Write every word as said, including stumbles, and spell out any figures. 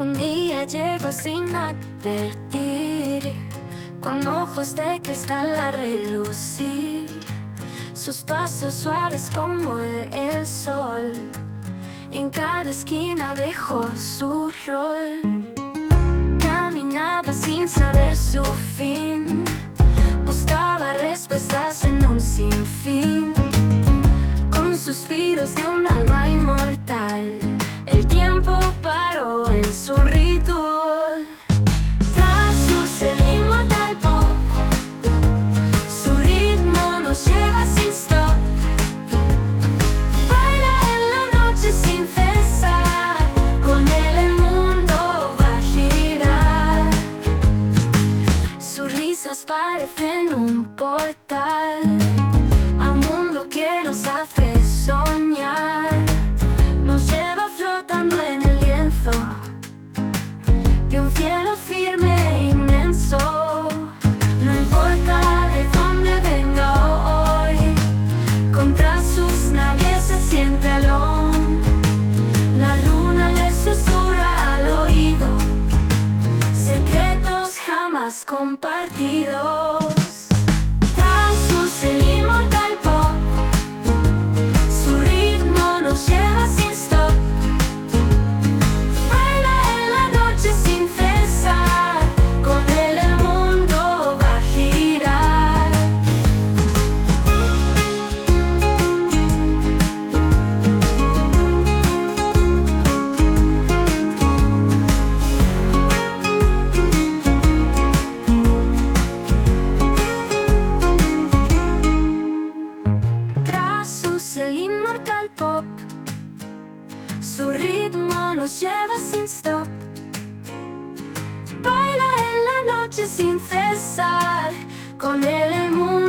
Un día llegó sin advertir, con ojos de cristal a relucir, sus pasos suaves como el sol, en cada esquina dejó su rol. Caminaba sin saber su fin, buscaba respuestas en un sinfín, con suspiros de un alma inmortal. El tiempo paró en su ritual. Tras el inmortal pop, su ritmo nos lleva sin stop. Baila en la noche sin cesar, con él el mundo va a girar. Sus risas parecen un portal a un mundo que nos hace soñar. Nos lleva flotando en el lienzo de un cielo firme e inmenso. No importa de dónde venga hoy, contra sus naves se siente alone. La luna le susurra al oído secretos jamás compartidos. Tras el inmortal pop, su ritmo nos lleva sin stop. Baila en la noche sin cesar, con él el mundo va a girar. Tras el inmortal pop, su ritmo nos lleva sin stop. Baila en la noche sin cesar, con él el mundo